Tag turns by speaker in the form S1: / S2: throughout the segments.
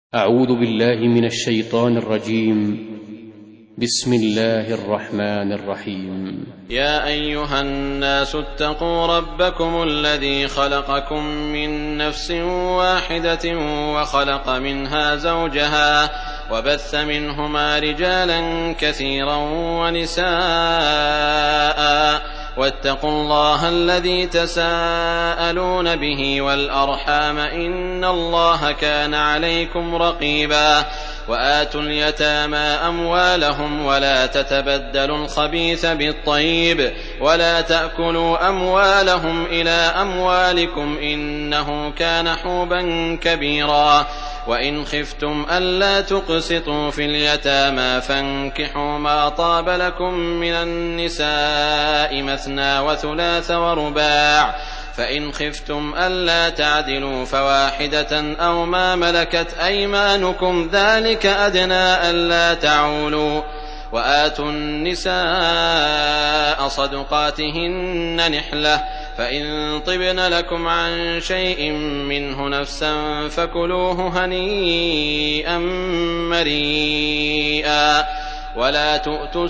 S1: أعوذ بالله من الشيطان الرجيم. بسم الله الرحمن الرحيم.
S2: يا أيها الناس اتقوا ربكم الذي خلقكم من نفس واحدة وخلق منها زوجها وبث منهما رجالا كثيرا ونساء واتقوا الله الذي تساءلون به والأرحام إن الله كان عليكم رقيبا وآتوا اليتامى أموالهم ولا تتبدلوا الخبيث بالطيب ولا تأكلوا أموالهم إلى أموالكم إنه كان حوبا كبيرا وإن خفتم ألا تقسطوا في اليتامى فانكحوا ما طاب لكم من النساء مثنى وثلاث ورباع فإن خفتم ألا تعدلوا فواحدة أو ما ملكت أيمانكم ذلك أدنى ألا تعولوا وآتوا النساء صدقاتهن نحلة فإن طبن لكم عن شيء منه نفسا فكلوه هنيئا مريئا ولا تؤتوا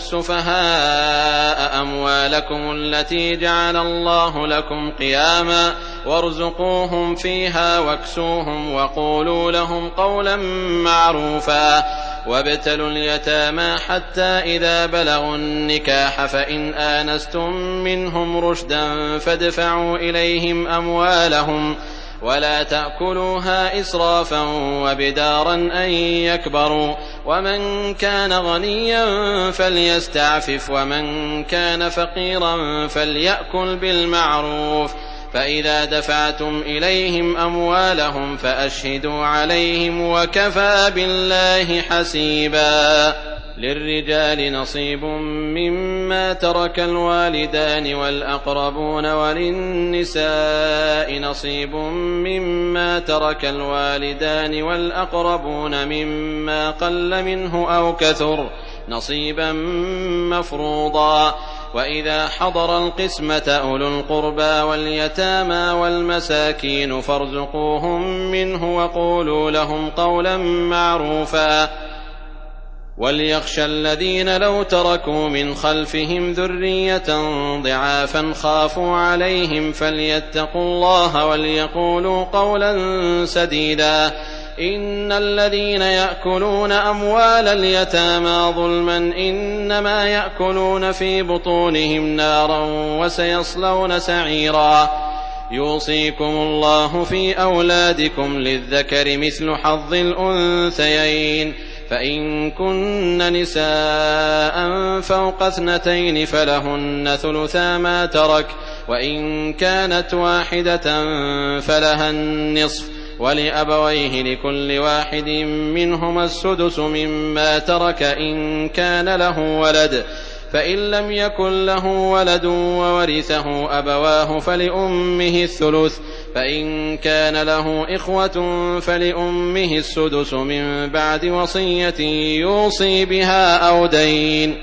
S2: السفهاء أموالكم التي جعل الله لكم قياما وارزقوهم فيها واكسوهم وقولوا لهم قولا معروفا وابتلوا اليتامى حتى إذا بلغوا النكاح فإن آنستم منهم رشدا فادفعوا إليهم أموالهم ولا تأكلوها إسرافا وبدارا أن يكبروا ومن كان غنيا فليستعفف ومن كان فقيرا فليأكل بالمعروف فإذا دفعتم إليهم أموالهم فأشهدوا عليهم وكفى بالله حسيبا للرجال نصيب مما ترك الوالدان والأقربون وللنساء نصيب مما ترك الوالدان والأقربون مما قل منه أو كثر نصيبا مفروضا وإذا حضر القسمة أولو القربى واليتامى والمساكين فارزقوهم منه وقولوا لهم قولا معروفا وليخشى الذين لو تركوا من خلفهم ذرية ضعافا خافوا عليهم فليتقوا الله وليقولوا قولا سديدا إن الذين يأكلون أموال اليتامى ظلما إنما يأكلون في بطونهم نارا وسيصلون سعيرا يوصيكم الله في أولادكم للذكر مثل حظ الأنثيين فإن كن نساء فوق 2 فلهن ثلثا ما ترك وإن كانت واحدة فلها النصف ولأبويه لكل واحد منهما السدس مما ترك إن كان له ولد فإن لم يكن له ولد وورثه أبواه فلأمه الثلث فإن كان له إخوة فلأمه السدس من بعد وصية يوصي بها أو دين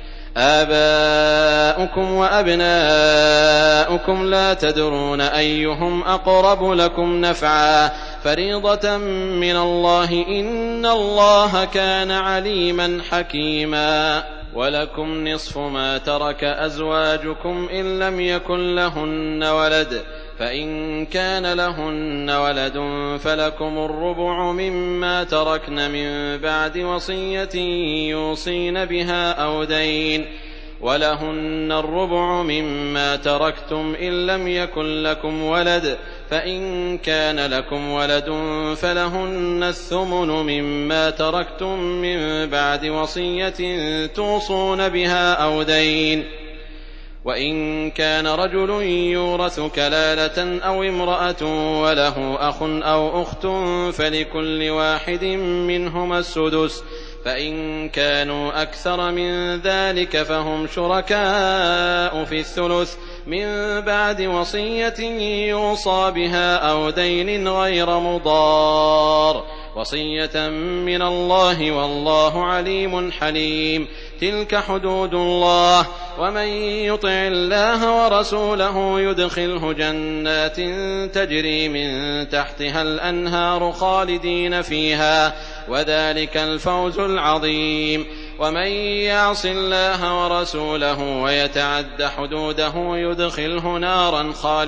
S2: آباؤكم وأبناؤكم لا تدرون أيهم أقرب لكم نفعا فريضة من الله إن الله كان عليما حكيما ولكم نصف ما ترك أزواجكم إن لم يكن لهن ولد فإن كان لهن ولد فلكم الربع مما تركن من بعد وصية يوصين بها أو دين ولهن الربع مما تركتم إن لم يكن لكم ولد فإن كان لكم ولد فلهن الثمن مما تركتم من بعد وصية توصون بها أو دين وإن كان رجل يورث كلالة أو امرأة وله أخ أو أخت فلكل واحد منهما السدس فإن كانوا أكثر من ذلك فهم شركاء في الثلث من بعد وصية يوصى بها أو دين غير مضار وصية من الله والله عليم حليم. تلك حدود الله، ومن يطع الله ورسوله يدخله جنات تجري من تحتها الأنهار خالدين فيها، وذلك الفوز العظيم. ومن يعص الله ورسوله ويتعد حدوده يدخله نارا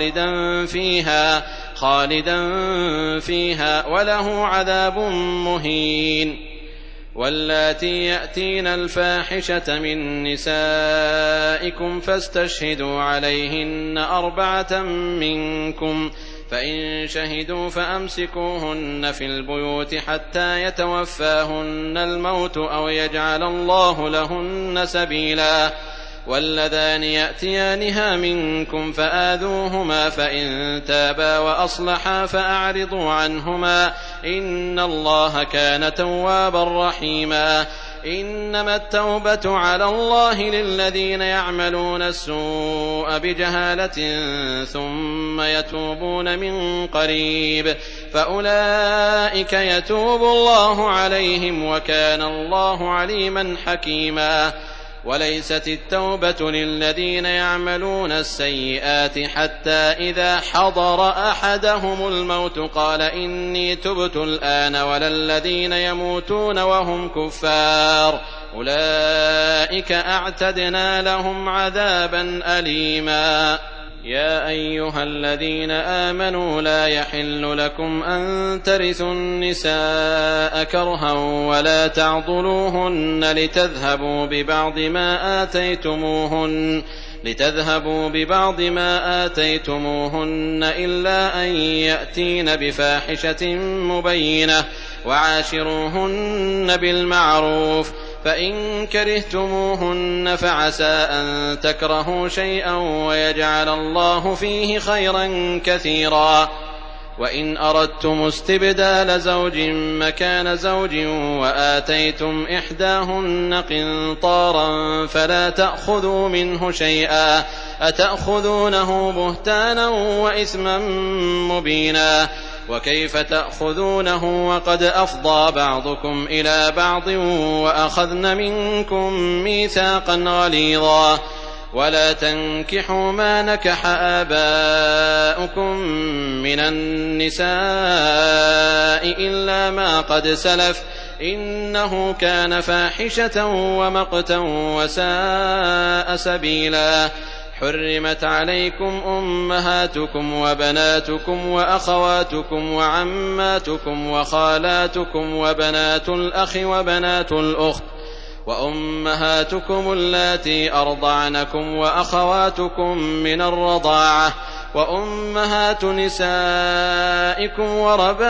S2: خالدا فيها وله عذاب مهين. واللاتي يأتين الفاحشة من نسائكم فاستشهدوا عليهن 4 منكم، فإن شهدوا فأمسكوهن في البيوت حتى يتوفاهن الموت أو يجعل الله لهن سبيلا. واللذان يأتيانها منكم فآذوهما، فإن تابا وأصلحا فأعرضوا عنهما، إن الله كان توابا رحيما. إنما التوبة على الله للذين يعملون السوء بجهالة ثم يتوبون من قريب، فأولئك يتوب الله عليهم، وكان الله عليما حكيما. وليست التوبة للذين يعملون السيئات حتى إذا حضر أحدهم الموت قال إني تبت الآن، ولا الذين يموتون وهم كفار، أولئك أعتدنا لهم عذابا أليما. يا أيها الذين آمنوا لا يحل لكم أن ترثوا النساء كرها ولا تعضلوهن لتذهبوا ببعض ما آتيتموهن إلا أن يأتين بفاحشة مبينة، وعاشروهن بالمعروف، فإن كرهتموهن فعسى أن تكرهوا شيئا ويجعل الله فيه خيرا كثيرا. وإن أردتم استبدال زوج مكان زوج وآتيتم إحداهن قنطارا فلا تأخذوا منه شيئا، أتأخذونه بهتانا وإثما مبينا. وكيف تأخذونه وقد أفضى بعضكم إلى بعض وأخذن منكم ميثاقا غليظا. ولا تنكحوا ما نكح آباؤكم من النساء إلا ما قد سلف، إنه كان فاحشة ومقتا وساء سبيلا. حرمت عليكم أمهاتكم وبناتكم وأخواتكم وعماتكم وخالاتكم وبنات الأخ وبنات الأخت وأمهاتكم اللاتي أرضعنكم وأخواتكم من الرضاعة وأمهات نسائكم وربائبكم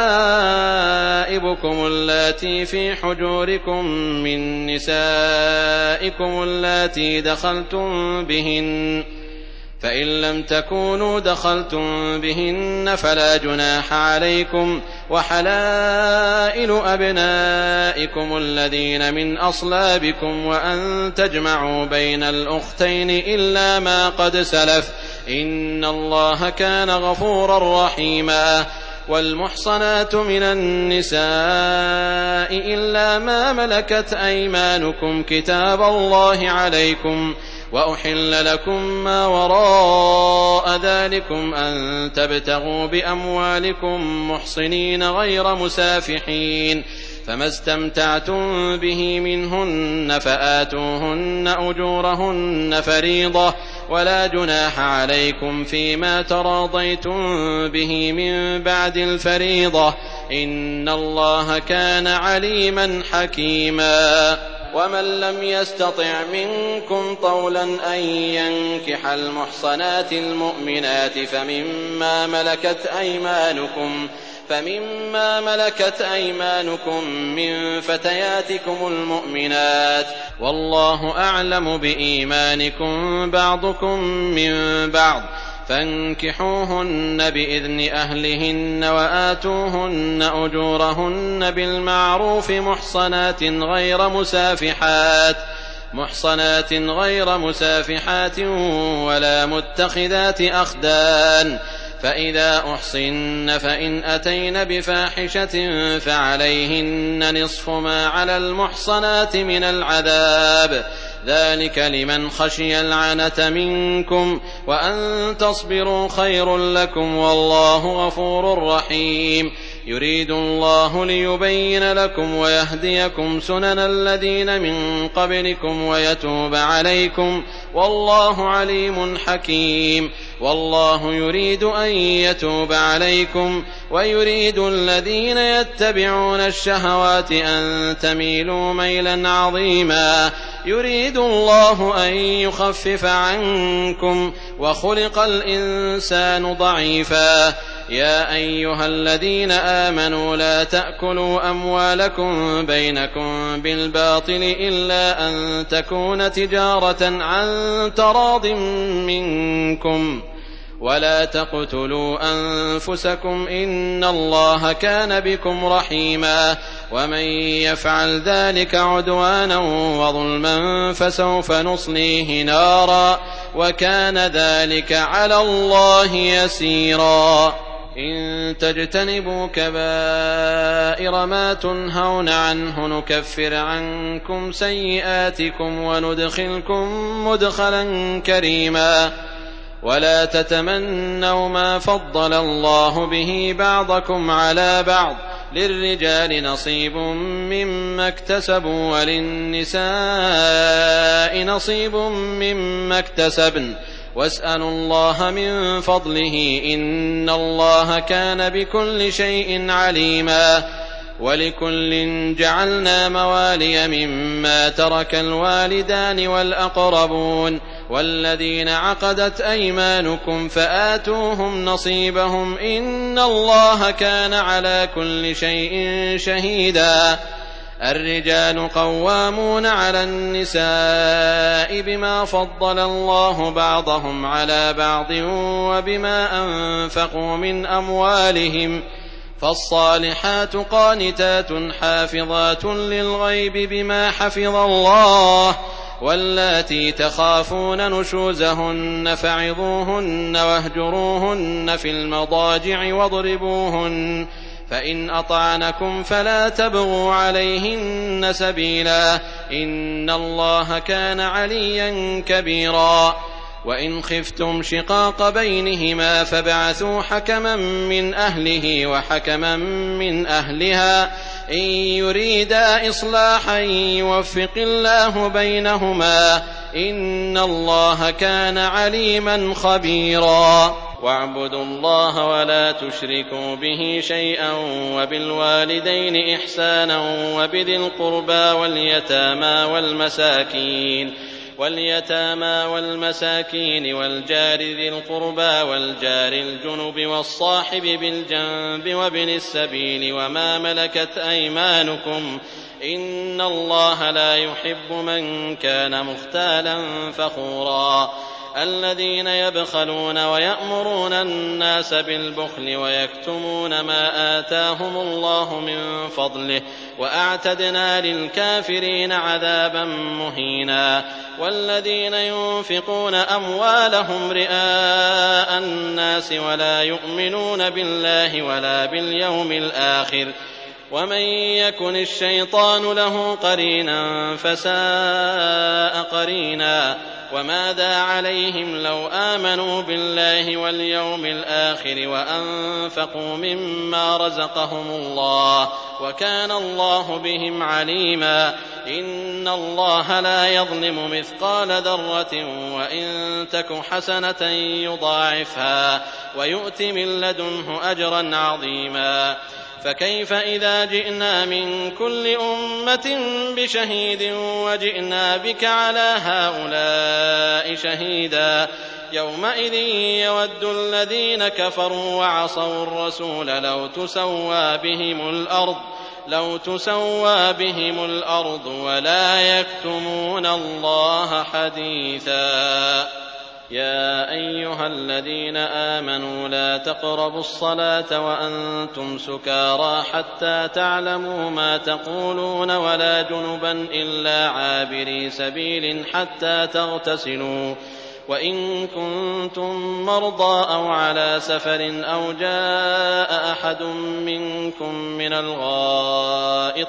S2: اللاتي في حجوركم من نسائكم اللاتي دخلتم بهن، فإن لم تكونوا دخلتم بهن فلا جناح عليكم، وحلائل أبنائكم الذين من أصلابكم، وأن تجمعوا بين الأختين إلا ما قد سلف، إن الله كان غفورا رحيما. والمحصنات من النساء إلا ما ملكت أيمانكم كتاب الله عليكم، وأحل لكم ما وراء ذلكم أن تبتغوا بأموالكم محصنين غير مسافحين، فما استمتعتم به منهن فآتوهن أجورهن فريضة، ولا جناح عليكم فيما تراضيتم به من بعد الفريضة، إن الله كان عليما حكيما. ومن لم يستطع منكم طولا أن ينكح المحصنات المؤمنات فمما ملكت أيمانكم من فتياتكم المؤمنات، والله أعلم بإيمانكم بعضكم من بعض، فانكحوهن بإذن أهلهن وآتوهن أجورهن بالمعروف محصنات غير مسافحات ولا متخذات أخدان، فإذا أحصن فإن أتين بفاحشة فعليهن نصف ما على المحصنات من العذاب، ذلك لمن خشي العنة منكم، وأن تصبروا خير لكم، والله غفور رحيم. يريد الله ليبين لكم ويهديكم سنن الذين من قبلكم ويتوب عليكم، والله عليم حكيم. والله يريد أن يتوب عليكم، ويريد الذين يتبعون الشهوات أن تميلوا ميلا عظيما. يريد الله أن يخفف عنكم، وخلق الإنسان ضعيفا. يا أيها الذين آمنوا لا تأكلوا أموالكم بينكم بالباطل إلا أن تكون تجارة عن تراض منكم، ولا تقتلوا أنفسكم إن الله كان بكم رحيما. ومن يفعل ذلك عدوانا وظلما فسوف نصليه نارا، وكان ذلك على الله يسيرا. إن تجتنبوا كبائر ما تنهون عنه نكفر عنكم سيئاتكم وندخلكم مدخلا كريما. ولا تتمنوا ما فضل الله به بعضكم على بعض، للرجال نصيب مما اكتسبوا وللنساء نصيب مما اكتسبن، واسألوا الله من فضله إن الله كان بكل شيء عليما. ولكل جعلنا موالي مما ترك الوالدان والأقربون والذين عقدت أيمانكم فآتوهم نصيبهم إن الله كان على كل شيء شهيدا. الرجال قوامون على النساء بما فضل الله بعضهم على بعض وبما أنفقوا من أموالهم، فالصالحات قانتات حافظات للغيب بما حفظ الله. واللاتي تخافون نشوزهن فعظوهن واهجروهن في المضاجع واضربوهن، فإن أطعنكم فلا تبغوا عليهن سبيلا إن الله كان عليا كبيرا. وإن خفتم شقاق بينهما فابعثوا حكما من أهله وحكما من أهلها إن يريدا إصلاحا يوفق الله بينهما إن الله كان عليما خبيرا. واعبدوا الله ولا تشركوا به شيئا وبالوالدين إحسانا وبذي القربى واليتامى والمساكين والجار ذي القربى والجار الجنب والصاحب بالجنب وابن السبيل وما ملكت أيمانكم إن الله لا يحب من كان مختالا فخورا. الذين يبخلون ويأمرون الناس بالبخل ويكتمون ما آتاهم الله من فضله وأعتدنا للكافرين عذابا مهينا. والذين ينفقون أموالهم رئاء الناس ولا يؤمنون بالله ولا باليوم الآخر ومن يكن الشيطان له قرينا فساء قرينا. وماذا عليهم لو آمنوا بالله واليوم الآخر وأنفقوا مما رزقهم الله وكان الله بهم عليما. إن الله لا يظلم مثقال ذرة وإن تك حسنة يضاعفها ويؤت من لدنه أجرا عظيما. فكيف إذا جئنا من كل أمة بشهيد وجئنا بك على هؤلاء شهيدا يومئذ يود الذين كفروا وعصوا الرسول لو تسوى بهم الأرض ولا يكتمون الله حديثا. يا أيها الذين آمنوا لا تقربوا الصلاة وأنتم سكارى حتى تعلموا ما تقولون ولا جنبا إلا عابري سبيل حتى تغتسلوا وإن كنتم مرضى أو على سفر أو جاء أحد منكم من الغائط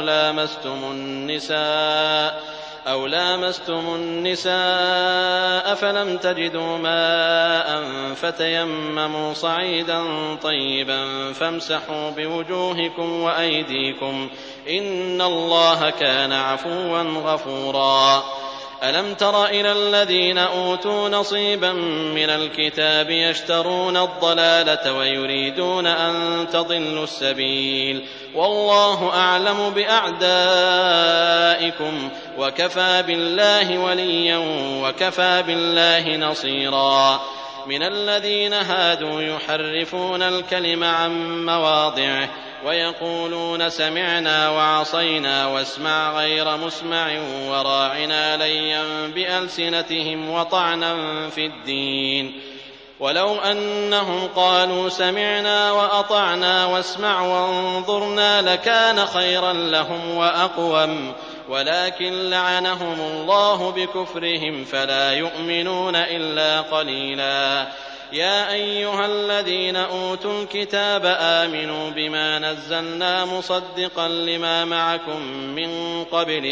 S2: أو لامستم النساء فلم تجدوا ماء فتيمموا صعيدا طيبا فامسحوا بوجوهكم وأيديكم إن الله كان عفوا غفورا. ألم تر إلى الذين أوتوا نصيبا من الكتاب يشترون الضلالة ويريدون أن تضلوا السبيل والله أعلم بأعدائكم وكفى بالله وليا وكفى بالله نصيرا. من الذين هادوا يحرفون الكلم عن مواضعه ويقولون سمعنا وعصينا واسمع غير مسمع وراعنا ليا بألسنتهم وطعنا في الدين ولو أنهم قالوا سمعنا وأطعنا واسمع وانظرنا لكان خيرا لهم وأقوم ولكن لعنهم الله بكفرهم فلا يؤمنون إلا قليلا. يا أيها الذين أوتوا الكتاب آمنوا بما نزلنا مصدقا لما معكم من قبل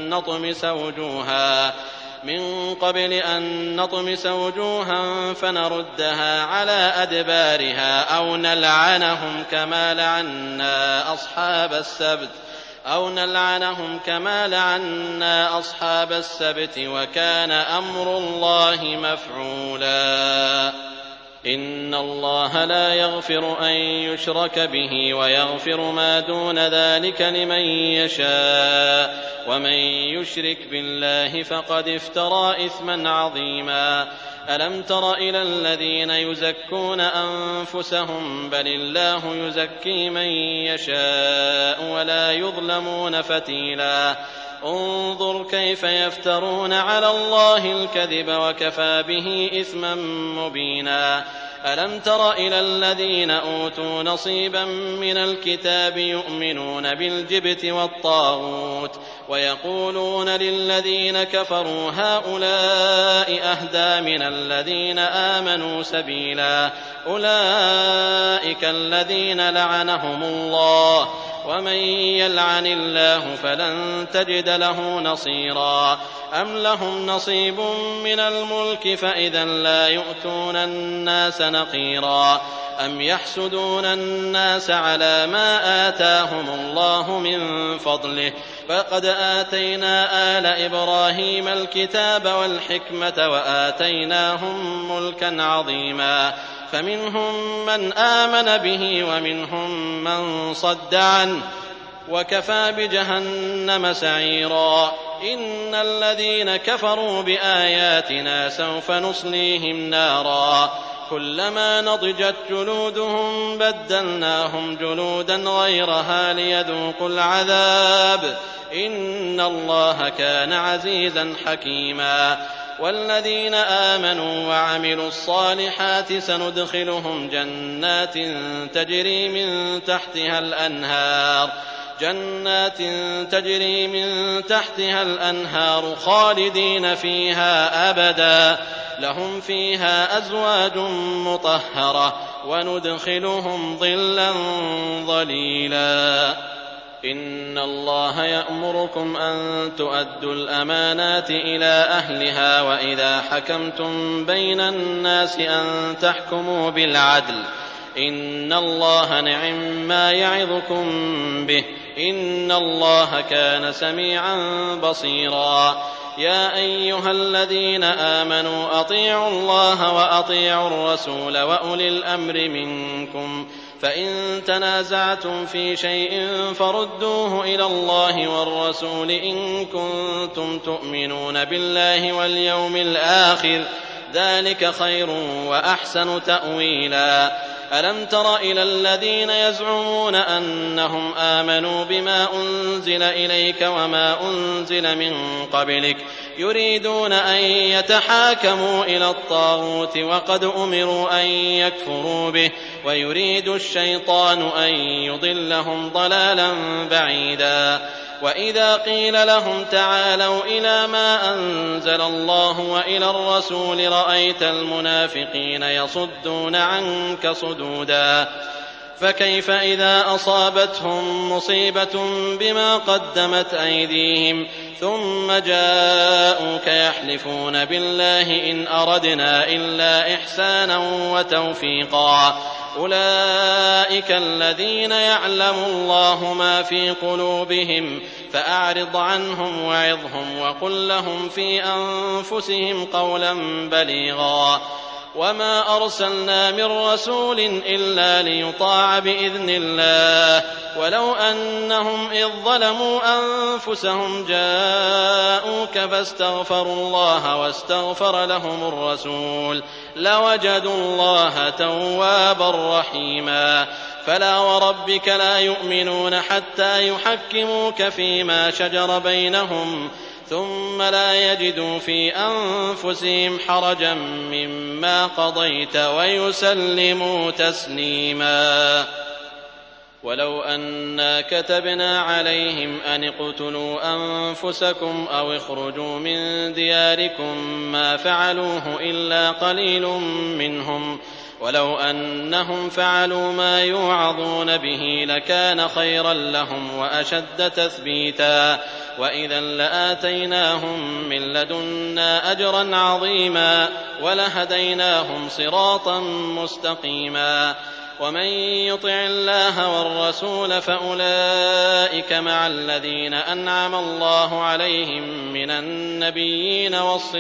S2: أن نطمس وجوها فنردها على أدبارها أو نلعنهم كما لعنا أصحاب السبت وكان أمر الله مفعولا. إن الله لا يغفر أن يشرك به ويغفر ما دون ذلك لمن يشاء ومن يشرك بالله فقد افترى إثما عظيما. ألم تر إلى الذين يزكون أنفسهم بل الله يزكي من يشاء ولا يظلمون فتيلا. انظر كيف يفترون على الله الكذب وكفى به إثما مبينا. ألم تر إلى الذين أوتوا نصيبا من الكتاب يؤمنون بالجبت والطاغوت ويقولون للذين كفروا هؤلاء أهدى من الذين آمنوا سبيلا. أولئك الذين لعنهم الله ومن يلعن الله فلن تجد له نصيرا. أم لهم نصيب من الملك فإذا لا يؤتون الناس نقيرا. أم يحسدون الناس على ما آتاهم الله من فضله فقد آتينا آل إبراهيم الكتاب والحكمة وآتيناهم ملكا عظيما. فمنهم من آمن به ومنهم من صد عنه وكفى بجهنم سعيرا. إن الذين كفروا بآياتنا سوف نصليهم نارا كلما نضجت جلودهم بدلناهم جلودا غيرها ليذوقوا العذاب إن الله كان عزيزا حكيما. والذين آمنوا وعملوا الصالحات سندخلهم جنات تجري من تحتها الأنهار خالدين فيها أبدا لهم فيها أزواج مطهرة وندخلهم ظلا ظليلا. إن الله يأمركم أن تؤدوا الأمانات إلى أهلها وإذا حكمتم بين الناس أن تحكموا بالعدل إن الله نعم ما يعظكم به إن الله كان سميعا بصيرا. يا أيها الذين آمنوا أطيعوا الله وأطيعوا الرسول وأولي الأمر منكم فإن تنازعتم في شيء فردوه إلى الله والرسول إن كنتم تؤمنون بالله واليوم الآخر ذلك خير وأحسن تأويلا. ألم تر إلى الذين يزعمون أنهم آمنوا بما أنزل إليك وما أنزل من قبلك يريدون أن يتحاكموا إلى الطاغوت وقد أمروا أن يكفروا به ويريد الشيطان أن يضلهم ضلالا بعيدا. وإذا قيل لهم تعالوا إلى ما أنزل الله وإلى الرسول رأيت المنافقين يصدون عنك صدودا فكيف إذا أصابتهم مصيبة بما قدمت أيديهم ثم جاءوك يحلفون بالله إن أردنا إلا إحسانا وتوفيقا أولئك الذين يعلم الله ما في قلوبهم فأعرض عنهم وعظهم وقل لهم في أنفسهم قولا بليغا وما أرسلنا من رسول إلا ليطاع بإذن الله ولو أنهم إذ ظلموا أنفسهم جاءوك فاستغفروا الله واستغفر لهم الرسول لوجدوا الله توابا رحيما فلا وربك لا يؤمنون حتى يحكموك فيما شجر بينهم ثم لا يجدوا في أنفسهم حرجا مما قضيت ويسلموا تسليما ولو أنا كتبنا عليهم أن اقتلوا أنفسكم أو اخرجوا من دياركم ما فعلوه إلا قليل منهم ولو أنهم فعلوا ما يوعظون به لكان خيرا لهم وأشد تثبيتا وإذا لآتيناهم من لدنا أجرا عظيما ولهديناهم صراطا مستقيما ومن يطع الله والرسول فأولئك مع الذين أنعم الله عليهم من النبيين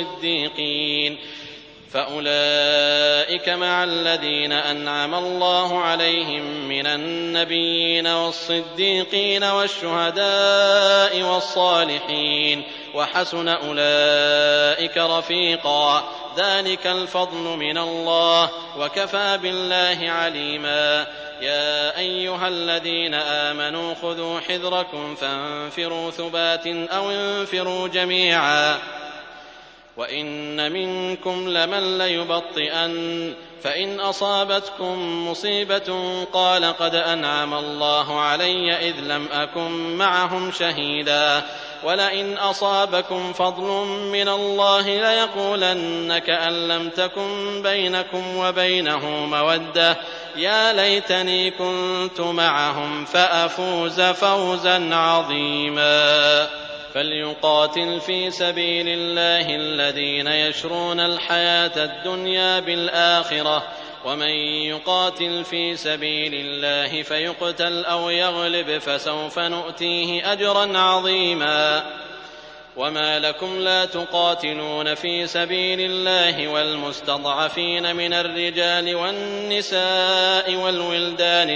S2: والصديقين والشهداء والصالحين وحسن أولئك رفيقا ذلك الفضل من الله وكفى بالله عليما يا أيها الذين آمنوا خذوا حذركم فانفروا ثبات أو انفروا جميعا وإن منكم لمن ليبطئن فإن أصابتكم مصيبة قال قد أنعم الله علي إذ لم أكن معهم شهيدا ولئن أصابكم فضل من الله ليقولن كأن لم تكن بينكم وبينه مودة يا ليتني كنت معهم فأفوز فوزا عظيما فليقاتل في سبيل الله الذين يشرون الحياة الدنيا بالآخرة ومن يقاتل في سبيل الله فيقتل أو يغلب فسوف نؤتيه أجرا عظيما وما لكم لا تقاتلون في سبيل الله والمستضعفين من الرجال والنساء والولدان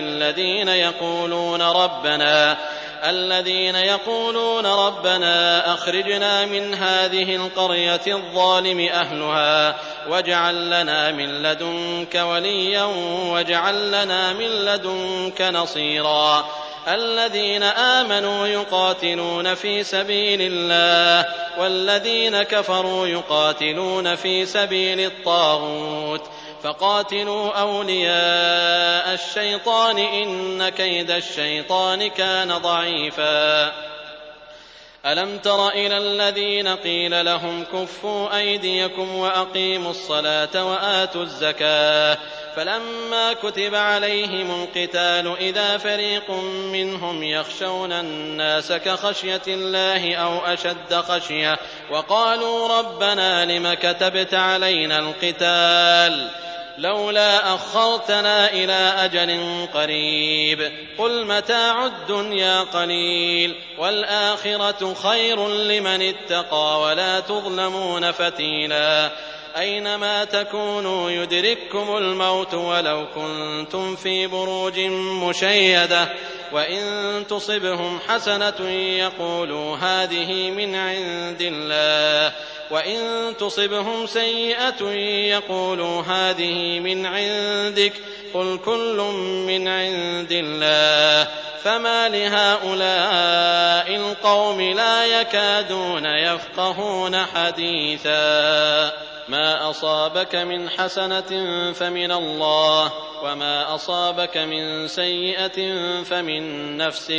S2: الذين يقولون ربنا أخرجنا من هذه القرية الظالم أهلها واجعل لنا من لدنك وليا واجعل لنا من لدنك نصيرا الذين آمنوا يقاتلون في سبيل الله والذين كفروا يقاتلون في سبيل الطاغوت فقاتلوا أولياء الشيطان إن كيد الشيطان كان ضعيفا ألم تر إلى الذين قيل لهم كفوا أيديكم وأقيموا الصلاة وآتوا الزكاة فلما كتب عليهم القتال إذا فريق منهم يخشون الناس كخشية الله أو أشد خشية وقالوا ربنا لم كتبت علينا القتال لولا أخرتنا إلى أجل قريب قل متاع الدنيا قليل والآخرة خير لمن اتقى ولا تظلمون فتيلا أينما تكونوا يدرككم الموت ولو كنتم في بروج مشيدة وإن تصبهم حسنة يقولوا هذه من عند الله وإن تصبهم سيئة يقولوا هذه من عندك قل كل من عند الله فما لهؤلاء القوم لا يكادون يفقهون حديثا ما أصابك من حسنة فمن الله وما أصابك من سيئة فمن نفسك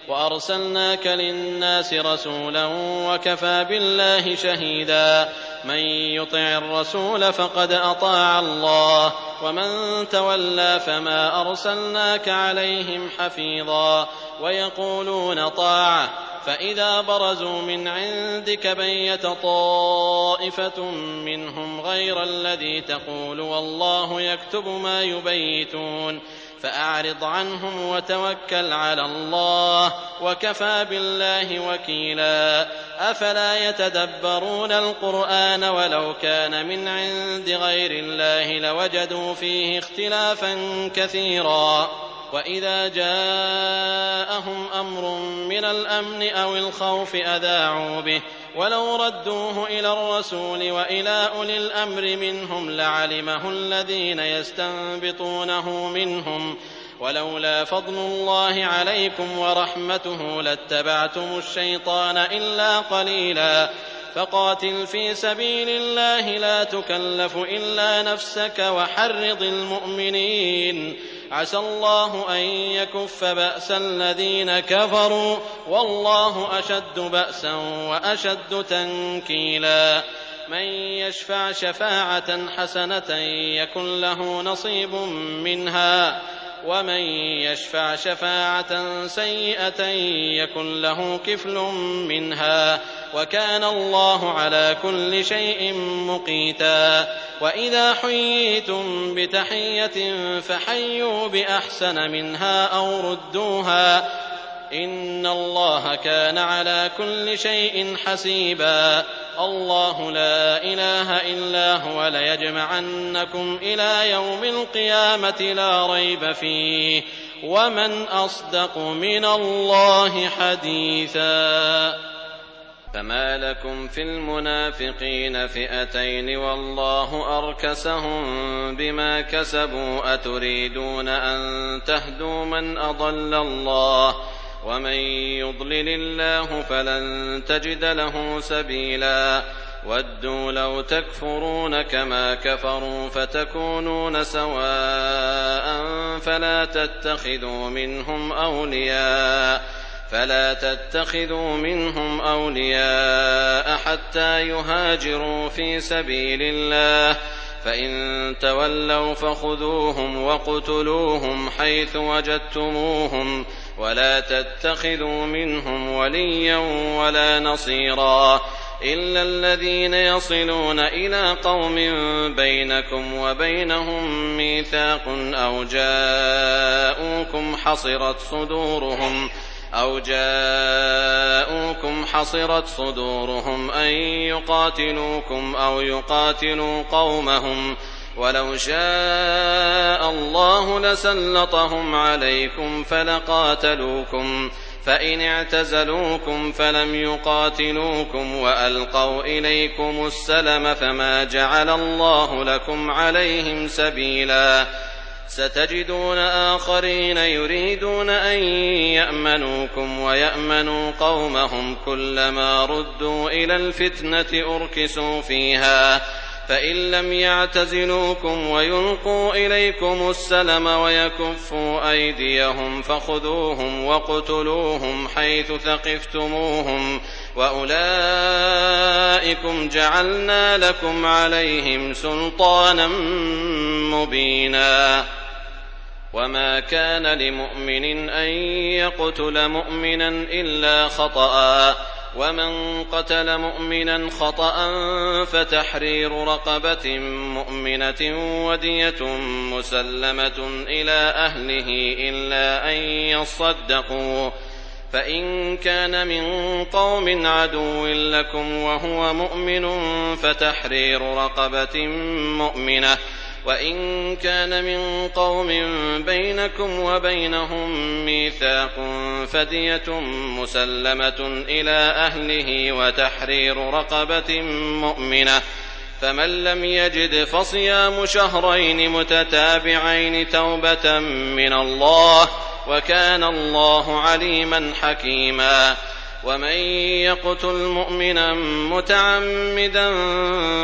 S2: وأرسلناك للناس رسولا وكفى بالله شهيدا من يطع الرسول فقد أطاع الله ومن تولى فما أرسلناك عليهم حفيظا ويقولون طاعة فإذا برزوا من عندك بيت طائفة منهم غير الذي تقول والله يكتب ما يبيتون فأعرض عنهم وتوكل على الله وكفى بالله وكيلا أفلا يتدبرون القرآن ولو كان من عند غير الله لوجدوا فيه اختلافا كثيرا وإذا جاءهم أمر من الأمن أو الخوف أذاعوا به ولو ردوه إلى الرسول وإلى أولي الأمر منهم لعلمه الذين يستنبطونه منهم ولولا فضل الله عليكم ورحمته لاتبعتم الشيطان إلا قليلا فقاتل في سبيل الله لا تكلف إلا نفسك وحرض المؤمنين عسى الله أن يكف بأس الذين كفروا والله أشد بأسا وأشد تنكيلا من يشفع شفاعة حسنة يكن له نصيب منها ومن يشفع شفاعة سيئة يكن له كفل منها وكان الله على كل شيء مقيتا وإذا حييتم بتحية فحيوا بأحسن منها أو ردوها إن الله كان على كل شيء حسيبا الله لا إله إلا هو ليجمعنكم إلى يوم القيامة لا ريب فيه ومن أصدق من الله حديثا فما لكم في المنافقين فئتين والله أركسهم بما كسبوا أتريدون أن تهدوا من أضل الله ومن يضلل الله فلن تجد له سبيلا ودوا لو تكفرون كما كفروا فتكونون سواء فلا تتخذوا منهم أولياء حتى يهاجروا في سبيل الله فإن تولوا فخذوهم وقتلوهم حيث وجدتموهم ولا تتخذوا منهم وليا ولا نصيرا إلا الذين يصلون إلى قوم بينكم وبينهم ميثاق أو جاءوكم حصرت صدورهم أن يقاتلوكم أو يقاتلوا قومهم ولو شاء الله لسلطهم عليكم فلقاتلوكم فإن اعتزلوكم فلم يقاتلوكم وألقوا إليكم السلم فما جعل الله لكم عليهم سبيلا ستجدون آخرين يريدون أن يأمنوكم ويأمنوا قومهم كلما ردوا إلى الفتنة أركسوا فيها فإن لم يعتزلوكم ويلقوا إليكم السلم ويكفوا أيديهم فخذوهم وقتلوهم حيث ثقفتموهم وأولئكم جعلنا لكم عليهم سلطانا مبينا وما كان لمؤمن أن يقتل مؤمنا إلا خطأ ومن قتل مؤمنا خطأ فتحرير رقبة مؤمنة ودية مسلمة إلى أهله إلا أن يصدقوا فإن كان من قوم عدو لكم وهو مؤمن فتحرير رقبة مؤمنة وإن كان من قوم بينكم وبينهم ميثاق فدية مسلمة إلى أهله وتحرير رقبة مؤمنة فمن لم يجد فصيام شهرين متتابعين توبة من الله وكان الله عليما حكيما ومن يقتل مؤمنا متعمدا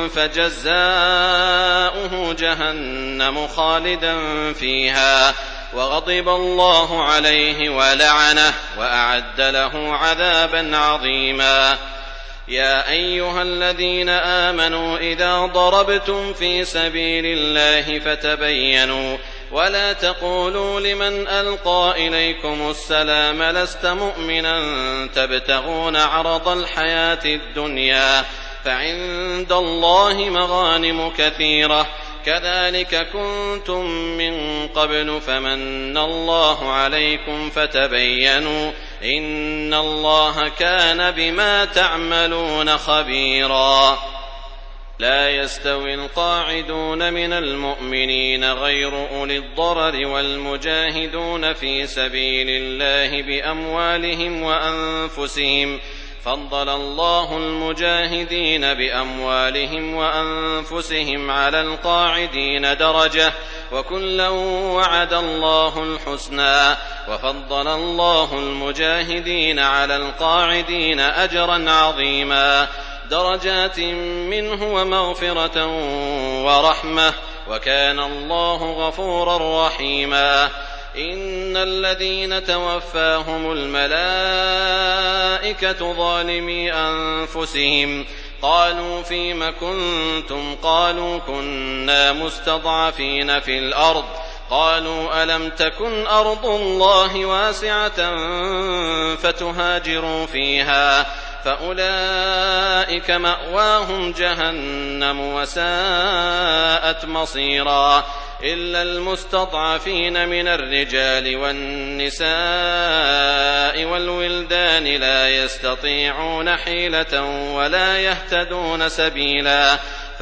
S2: فجزاؤه جهنم خالدا فيها وغضب الله عليه ولعنه وأعد له عذابا عظيما. يا أيها الذين آمنوا إذا ضربتم في سبيل الله فتبينوا ولا تقولوا لمن ألقى إليكم السلام لست مؤمنا تبتغون عرض الحياة الدنيا فعند الله مغانم كثيرة كذلك كنتم من قبل فمن الله عليكم فتبينوا إن الله كان بما تعملون خبيرا. لا يستوي القاعدون من المؤمنين غير أولي الضرر والمجاهدون في سبيل الله بأموالهم وأنفسهم فضل الله المجاهدين بأموالهم وأنفسهم على القاعدين درجة وكلا وعد الله الحسنى وفضل الله المجاهدين على القاعدين أجرا عظيما درجات منه ومغفرة ورحمة وكان الله غفورا رحيما. إن الذين توفاهم الملائكة ظالمي أنفسهم قالوا فيم كنتم قالوا كنا مستضعفين في الأرض قالوا ألم تكن أرض الله واسعة فتهاجروا فيها فأولئك مأواهم جهنم وساءت مصيرا إلا المستضعفين من الرجال والنساء والولدان لا يستطيعون حيلة ولا يهتدون سبيلا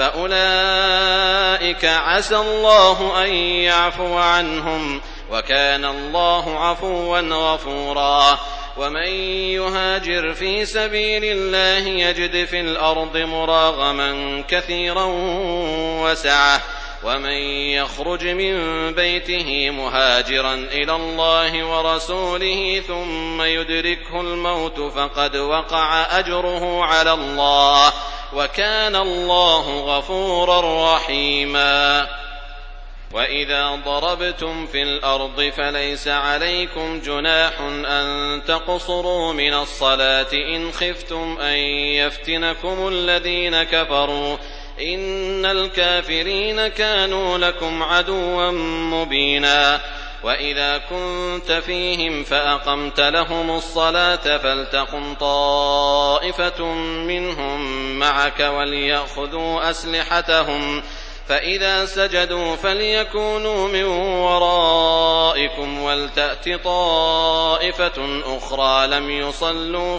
S2: فأولئك عسى الله أن يعفو عنهم وكان الله عفوا غفورا. ومن يهاجر في سبيل الله يجد في الأرض مراغما كثيرا وسعة ومن يخرج من بيته مهاجرا إلى الله ورسوله ثم يدركه الموت فقد وقع أجره على الله وكان الله غفورا رحيما. وإذا ضربتم في الأرض فليس عليكم جناح أن تقصروا من الصلاة إن خفتم أن يفتنكم الذين كفروا إن الكافرين كانوا لكم عدوا مبينا. وإذا كنت فيهم فأقمت لهم الصلاة فلتقم طائفة منهم معك وليأخذوا أسلحتهم فإذا سجدوا فليكونوا من ورائكم ولتأت طائفة أخرى لم يصلوا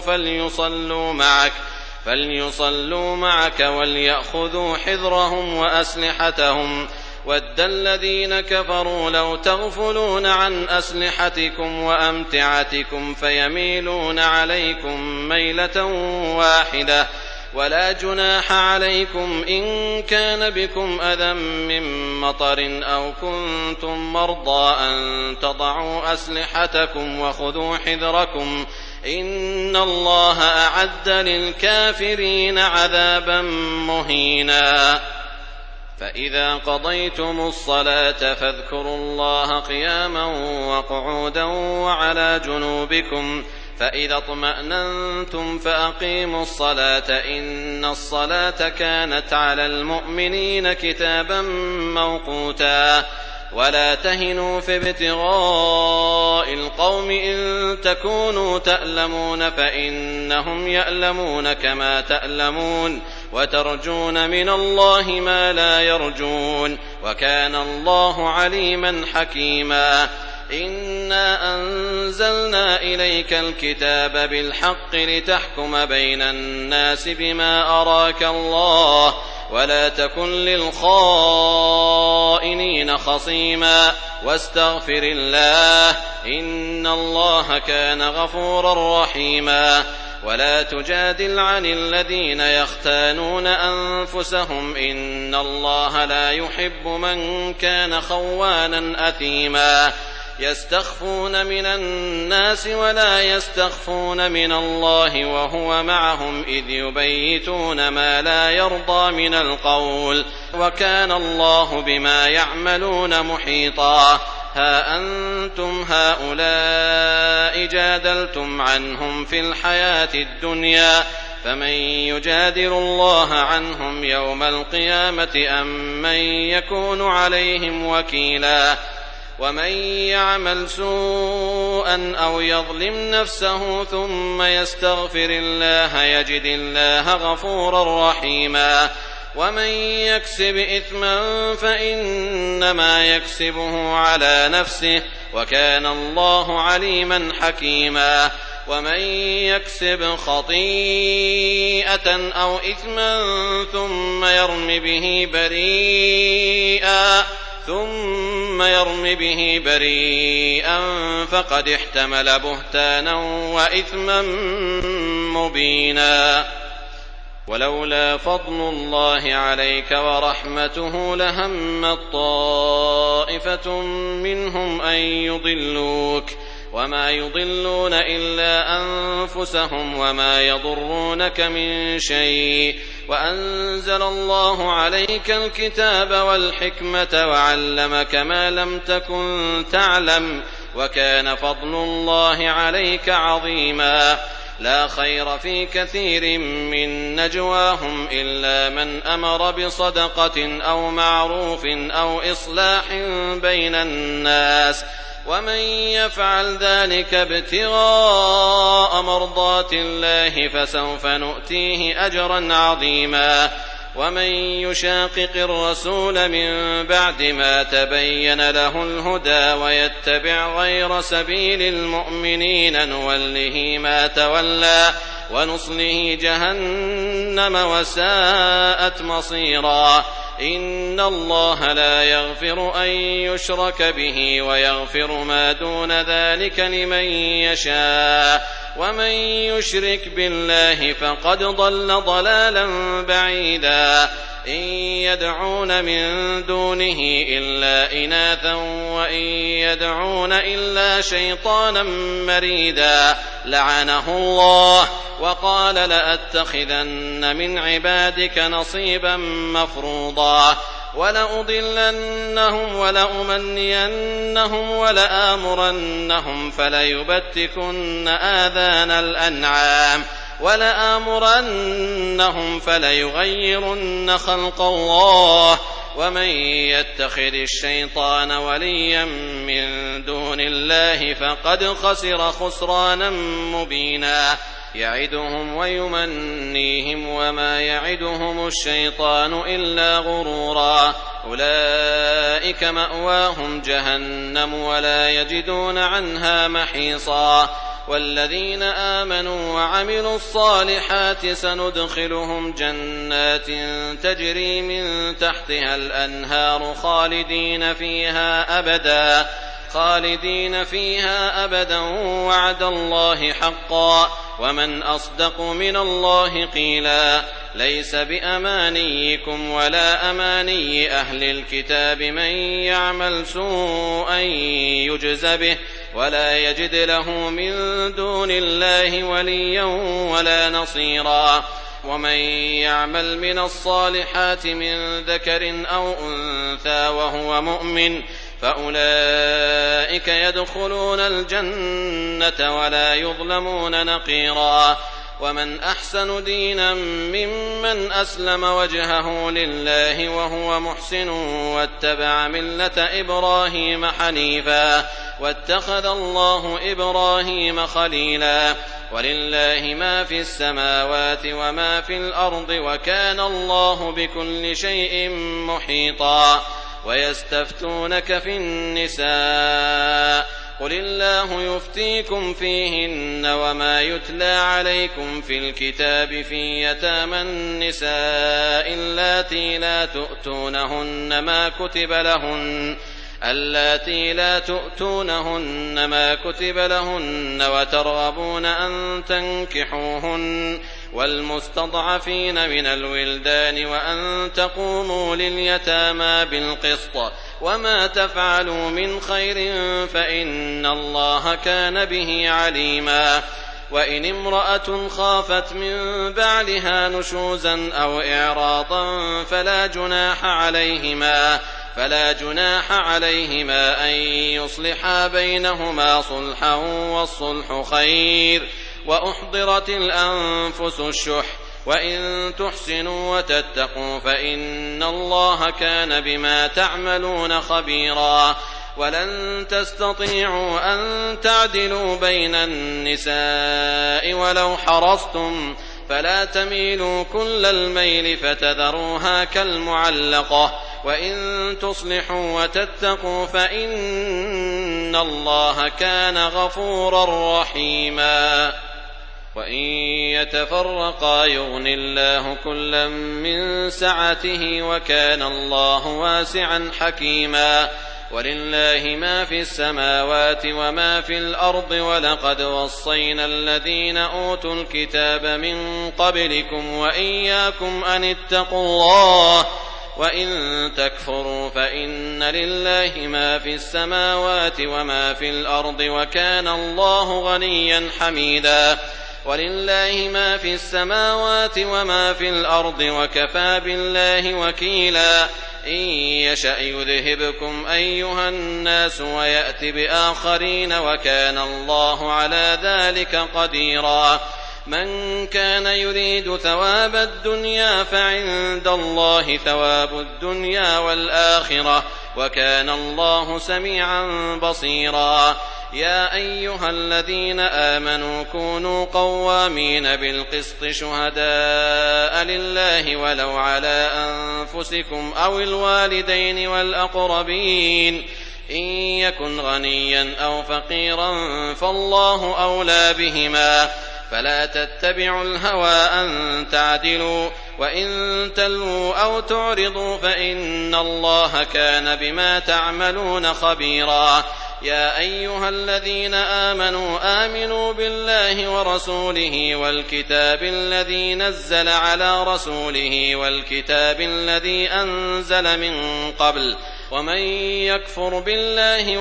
S2: فليصلوا معك وليأخذوا حذرهم وأسلحتهم ود الذين كفروا لو تغفلون عن أسلحتكم وأمتعتكم فيميلون عليكم ميلة واحدة ولا جناح عليكم إن كان بكم أذى من مطر أو كنتم مرضى أن تضعوا أسلحتكم وخذوا حذركم إن الله أعد للكافرين عذابا مهينا. فإذا قضيتم الصلاة فاذكروا الله قياما وقعودا وعلى جنوبكم فإذا اطمأننتم فأقيموا الصلاة إن الصلاة كانت على المؤمنين كتابا موقوتا. ولا تهنوا في ابتغاء القوم إن تكونوا تألمون فإنهم يألمون كما تألمون وترجون من الله ما لا يرجون وكان الله عليما حكيما. إنا أنزلنا إليك الكتاب بالحق لتحكم بين الناس بما أراك الله ولا تكن للخائنين خصيما واستغفر الله إن الله كان غفورا رحيما. ولا تجادل عن الذين يختانون أنفسهم إن الله لا يحب من كان خوانا أثيما. يستخفون من الناس ولا يستخفون من الله وهو معهم إذ يبيتون ما لا يرضى من القول وكان الله بما يعملون محيطا. ها أنتم هؤلاء جادلتم عنهم في الحياة الدنيا فمن يجادل الله عنهم يوم القيامة أم من يكون عليهم وكيلا ومن يعمل سوءا أو يظلم نفسه ثم يستغفر الله يجد الله غفورا رحيما ومن يكسب إثما فإنما يكسبه على نفسه وكان الله عليما حكيما ومن يكسب خطيئة أو إثما ثم يرم به بريئا فقد احتمل بهتانا وإثما مبينا ولولا فضل الله عليك ورحمته لهمت طائفة منهم أن يضلوك وما يضلون إلا أنفسهم وما يضرونك من شيء وأنزل الله عليك الكتاب والحكمة وعلمك ما لم تكن تعلم وكان فضل الله عليك عظيما لا خير في كثير من نجواهم إلا من أمر بصدقة أو معروف أو إصلاح بين الناس ومن يفعل ذلك ابتغاء مرضات الله فسوف نؤتيه أجرا عظيما ومن يشاقق الرسول من بعد ما تبين له الهدى ويتبع غير سبيل المؤمنين نوله ما تولى ونصله جهنم وساءت مصيرا إن الله لا يغفر أن يشرك به ويغفر ما دون ذلك لمن يشاء ومن يشرك بالله فقد ضل ضلالا بعيدا إن يدعون من دونه إلا إناثا وإن يدعون إلا شيطانا مريدا لعنه الله وقال لأتخذن من عبادك نصيبا مفروضا ولأضلنهم ولأمنينهم ولآمرنهم فليبتكن آذان الأنعام ولآمرنهم فليغيرن خلق الله ومن يتخذ الشيطان وليا من دون الله فقد خسر خسرانا مبينا يعدهم ويمنيهم وما يعدهم الشيطان إلا غرورا أولئك مأواهم جهنم ولا يجدون عنها محيصا والذين آمنوا وعملوا الصالحات سندخلهم جنات تجري من تحتها الأنهار خالدين فيها أبدا وعد الله حقا ومن أصدق من الله قيلا ليس بأمانيكم ولا أماني أهل الكتاب من يعمل سوءا يجز به ولا يجد له من دون الله وليا ولا نصيرا ومن يعمل من الصالحات من ذكر أو أنثى وهو مؤمن فأولئك يدخلون الجنة ولا يظلمون نقيرا ومن أحسن دينا ممن أسلم وجهه لله وهو محسن واتبع ملة إبراهيم حنيفا واتخذ الله إبراهيم خليلا ولله ما في السماوات وما في الأرض وكان الله بكل شيء محيطا ويستفتونك في النساء قل الله يفتيكم فيهن وما يتلى عليكم في الكتاب في يتامى النساء اللاتي لا تؤتونهن ما كتب لهن وترغبون أن تنكحوهن والمستضعفين من الولدان وأن تقوموا لليتامى بالقسط وما تفعلوا من خير فإن الله كان به عليما وإن امرأة خافت من بعلها نشوزا أو إعراضا فلا جناح عليهما فلا جناح عليهما أن يصلحا بينهما صلحا والصلح خير. وأحضرت الأنفس الشح وإن تحسنوا وتتقوا فإن الله كان بما تعملون خبيرا. ولن تستطيعوا أن تعدلوا بين النساء ولو حرصتم فلا تميلوا كل الميل فتذروها كالمعلقة. وإن تصلحوا وتتقوا فإن الله كان غفورا رحيما. وإن يتفرقا يغن الله كلا من سعته وكان الله واسعا حكيما. ولله ما في السماوات وما في الأرض ولقد وصينا الذين أوتوا الكتاب من قبلكم وإياكم أن اتقوا الله وإن تكفروا فإن لله ما في السماوات وما في الأرض وكان الله غنيا حميدا. ولله ما في السماوات وما في الأرض وكفى بالله وكيلا. إن يشأ يذهبكم أيها الناس ويأت بآخرين وكان الله على ذلك قديرا. من كان يريد ثواب الدنيا فعند الله ثواب الدنيا والآخرة وكان الله سميعا بصيرا. يا أيها الذين آمنوا كونوا قوامين بالقسط شهداء لله ولو على أنفسكم أو الوالدين والأقربين إن يكن غنيا أو فقيرا فالله أولى بهما فلا تتبعوا الهوى أن تعدلوا وإن تلووا أو تعرضوا فإن الله كان بما تعملون خبيرا. يا أيها الذين آمنوا بالله ورسوله والكتاب الذي نزل على رسوله والكتاب الذي أنزل من قبل ومن يكفر بالله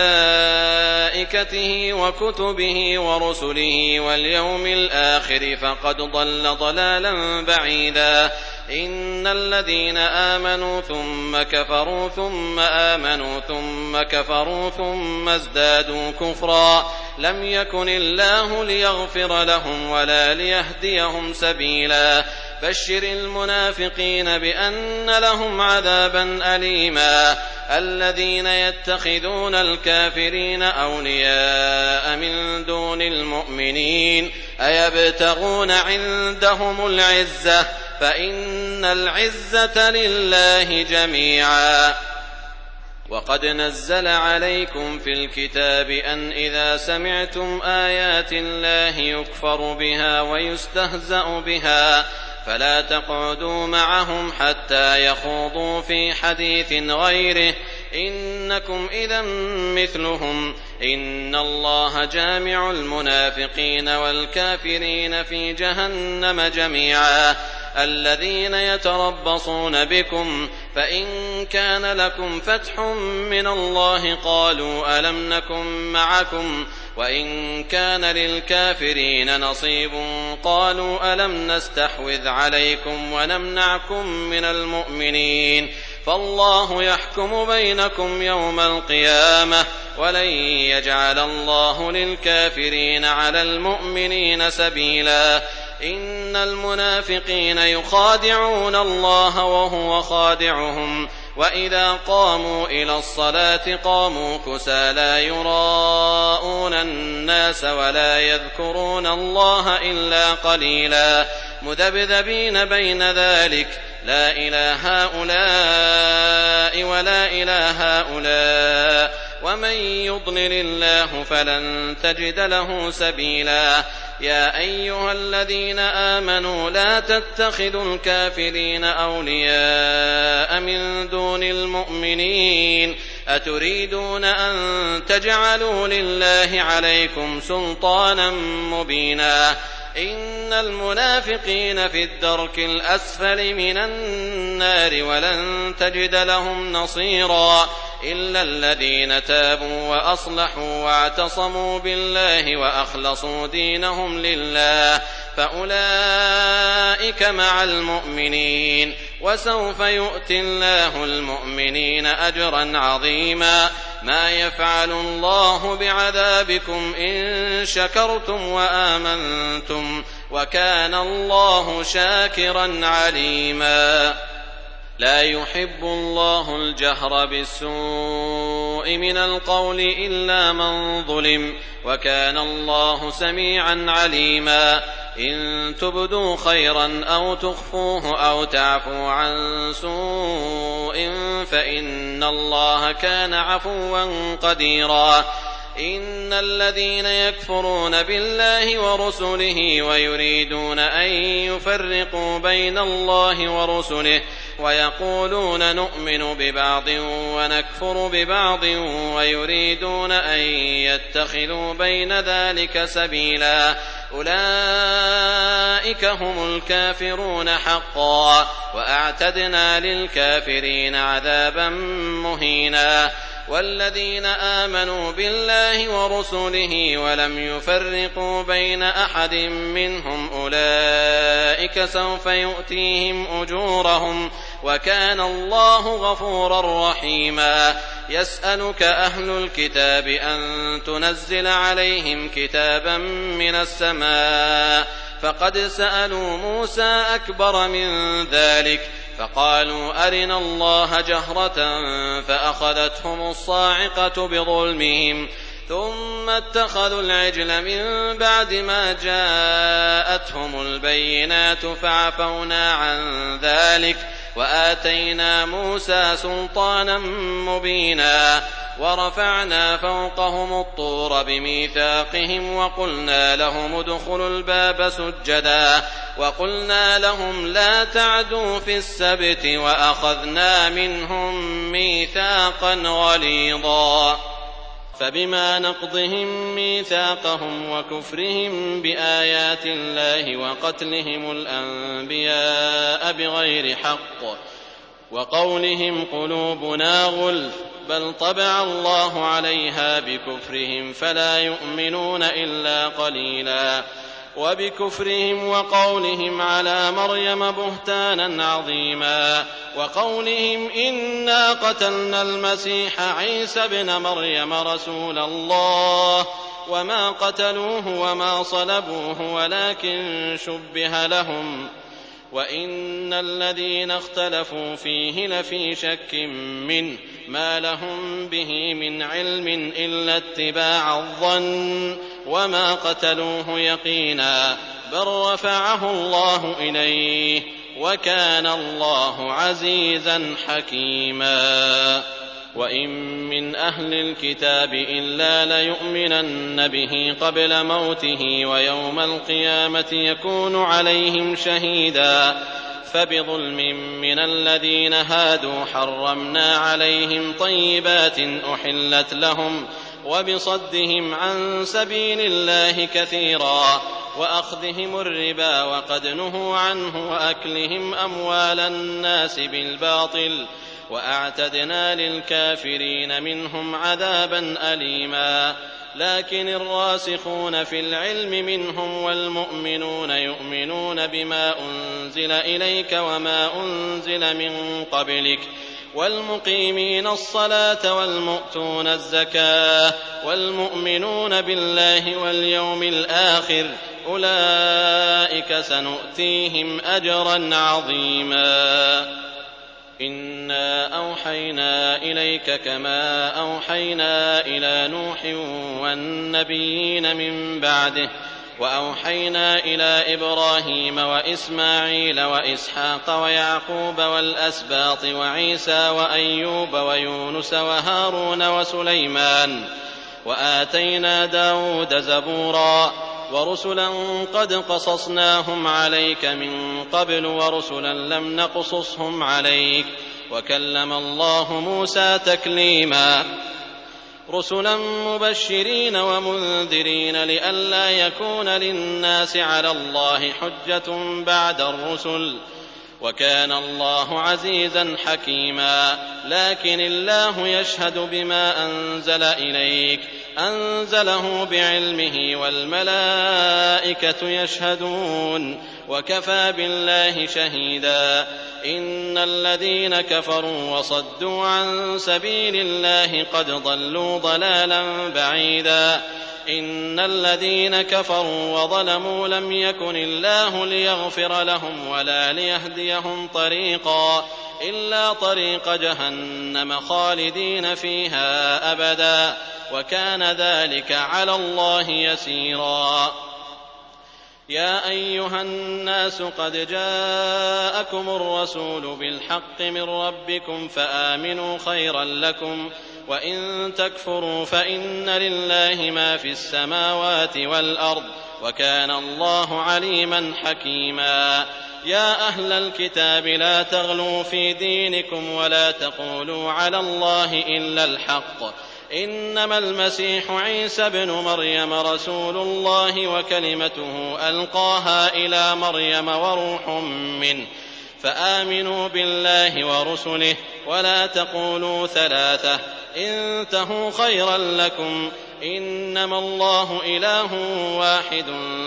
S2: وملائكته وكتبه ورسله واليوم الآخر فقد ضل ضلالا بعيدا. إن الذين آمنوا ثم كفروا ثم آمنوا ثم كفروا ثم ازدادوا كفرا لم يكن الله ليغفر لهم ولا ليهديهم سبيلا. بشر المنافقين بأن لهم عذابا أليما. الذين يتخذون الكافرين أولياء من دون المؤمنين أيبتغون عندهم العزة فإن العزة لله جميعا. وقد نزل عليكم في الكتاب أن إذا سمعتم آيات الله يكفر بها ويستهزأ بها فلا تقعدوا معهم حتى يخوضوا في حديث غيره إنكم إذا مثلهم إن الله جامع المنافقين والكافرين في جهنم جميعا. الذين يتربصون بكم فإن كان لكم فتح من الله قالوا ألم نكن معكم وإن كان للكافرين نصيب قالوا ألم نستحوذ عليكم ونمنعكم من المؤمنين فالله يحكم بينكم يوم القيامة ولن يجعل الله للكافرين على المؤمنين سبيلا. إن المنافقين يخادعون الله وهو خادعهم وإذا قاموا إلى الصلاة قاموا كسى لا يراءون الناس ولا يذكرون الله إلا قليلا مذبذبين بين ذلك لا إله هؤلاء ولا إله هؤلاء ومن يضلل الله فلن تجد له سبيلا. يا أيها الذين آمنوا لا تتخذوا الكافرين أولياء من دون المؤمنين أتريدون أن تجعلوا لله عليكم سلطانا مبينا. إن المنافقين في الدرك الأسفل من النار ولن تجد لهم نصيرا إلا الذين تابوا وأصلحوا واعتصموا بالله وأخلصوا دينهم لله فأولئك مع المؤمنين وسوف يؤتي الله المؤمنين أجرا عظيما ما يفعل الله بعذابكم إن شكرتم وآمنتم وكان الله شاكرا عليما لا يحب الله الجهر بالسوء من القول إلا من ظلم وكان الله سميعا عليما إن تبدوا خيرا أو تخفوه أو تعفوا عن سوء فإن الله كان عفوا قديرا إن الذين يكفرون بالله ورسله ويريدون أن يفرقوا بين الله ورسله ويقولون نؤمن ببعض ونكفر ببعض ويريدون أن يتخذوا بين ذلك سبيلا أولئك هم الكافرون حقا وأعتدنا للكافرين عذابا مهينا والذين آمنوا بالله ورسله ولم يفرقوا بين أحد منهم أولئك سوف يؤتيهم أجورهم وكان الله غفورا رحيما يسألك أهل الكتاب أن تنزل عليهم كتابا من السماء فقد سألوا موسى أكبر من ذلك فقالوا أرنا الله جهرة فأخذتهم الصاعقة بظلمهم ثم اتخذوا العجل من بعد ما جاءتهم البينات فعفونا عن ذلك وآتينا موسى سلطانا مبينا ورفعنا فوقهم الطور بميثاقهم وقلنا لهم ادخلوا الباب سجدا وقلنا لهم لا تعدوا في السبت وأخذنا منهم ميثاقا غليظا فبما نقضهم ميثاقهم وكفرهم بآيات الله وقتلهم الأنبياء بغير حق وقولهم قلوبنا غلف بل طبع الله عليها بكفرهم فلا يؤمنون إلا قليلا وبكفرهم وقولهم على مريم بهتانا عظيما وقولهم إنا قتلنا المسيح عيسى ابن مريم رسول الله وما قتلوه وما صلبوه ولكن شبه لهم وإن الذين اختلفوا فيه لفي شك منه ما لهم به من علم إلا اتباع الظن وما قتلوه يقينا بل رفعه الله إليه وكان الله عزيزا حكيما وإن من أهل الكتاب إلا ليؤمنن به قبل موته ويوم القيامة يكون عليهم شهيدا فبظلم من الذين هادوا حرمنا عليهم طيبات أحلت لهم وبصدهم عن سبيل الله كثيرا وأخذهم الربا وقد نهوا عنه وأكلهم أموال الناس بالباطل وأعتدنا للكافرين منهم عذابا أليما لكن الراسخون في العلم منهم والمؤمنون يؤمنون بما أنزل إليك وما أنزل من قبلك والمقيمين الصلاة والمؤتون الزكاة والمؤمنون بالله واليوم الآخر أولئك سنؤتيهم أجرا عظيما إنا أوحينا إليك كما أوحينا إلى نوح والنبيين من بعده وأوحينا إلى إبراهيم وإسماعيل وإسحاق ويعقوب والأسباط وعيسى وأيوب ويونس وهارون وسليمان وآتينا داود زبورا ورسلا قد قصصناهم عليك من قبل ورسلا لم نقصصهم عليك وكلم الله موسى تكليما رسلا مبشرين ومنذرين لئلا يكون للناس على الله حجة بعد الرسل وكان الله عزيزا حكيما لكن الله يشهد بما أنزل إليك أنزله بعلمه والملائكة يشهدون وكفى بالله شهيدا. إن الذين كفروا وصدوا عن سبيل الله قد ضلوا ضلالا بعيدا. إن الذين كفروا وظلموا لم يكن الله ليغفر لهم ولا ليهديهم طريقا إلا طريق جهنم خالدين فيها أبدا وكان ذلك على الله يسيرا. يا أيها الناس قد جاءكم الرسول بالحق من ربكم فآمنوا خيرا لكم وإن تكفروا فإن لله ما في السماوات والأرض وكان الله عليما حكيما. يا أهل الكتاب لا تغلوا في دينكم ولا تقولوا على الله إلا الحق إنما المسيح عيسى ابن مريم رسول الله وكلمته ألقاها إلى مريم وروح منه فآمنوا بالله ورسله ولا تقولوا ثلاثة انتهوا خيرا لكم إنما الله إله واحد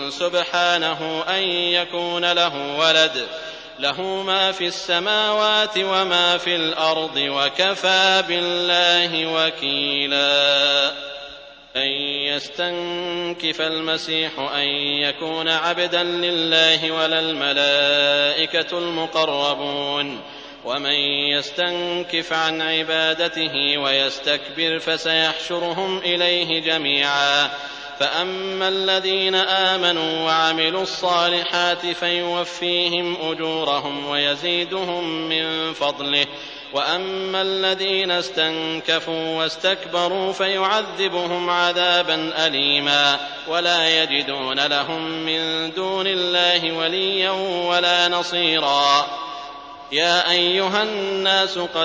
S2: سبحانه أن يكون له ولد له ما في السماوات وما في الأرض وكفى بالله وكيلا. أن يستنكف المسيح أن يكون عبدا لله ولا الملائكة المقربون ومن يستنكف عن عبادته ويستكبر فسيحشرهم إليه جميعا. فأما الذين آمنوا وعملوا الصالحات فيوفيهم أجورهم ويزيدهم من فضله وأما الذين استنكفوا واستكبروا فيعذبهم عذابا أليما ولا يجدون لهم من دون الله وليا ولا نصيرا. يا أيها الناس قد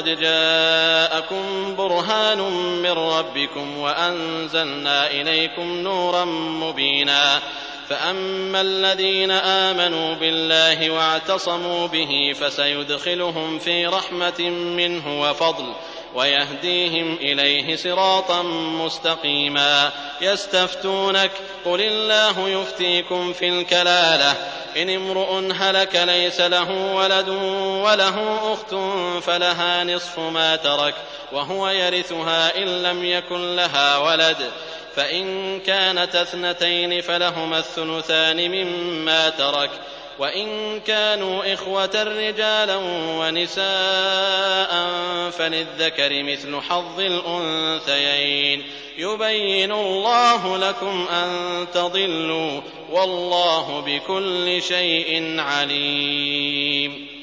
S2: جاءكم برهان من ربكم وأنزلنا إليكم نورا مبينا. فأما الذين آمنوا بالله واعتصموا به فسيدخلهم في رحمة منه وفضل ويهديهم إليه صراطا مستقيما. يستفتونك قل الله يفتيكم في الكلالة إن امرؤ هلك ليس له ولد وله أخت فلها نصف ما ترك وهو يرثها إن لم يكن لها ولد فإن كانت اثنتين فلهما الثلثان مما ترك وإن كانوا إخوة رجالا ونساء فللذكر مثل حظ الأنثيين يبين الله لكم أن تضلوا والله بكل شيء عليم.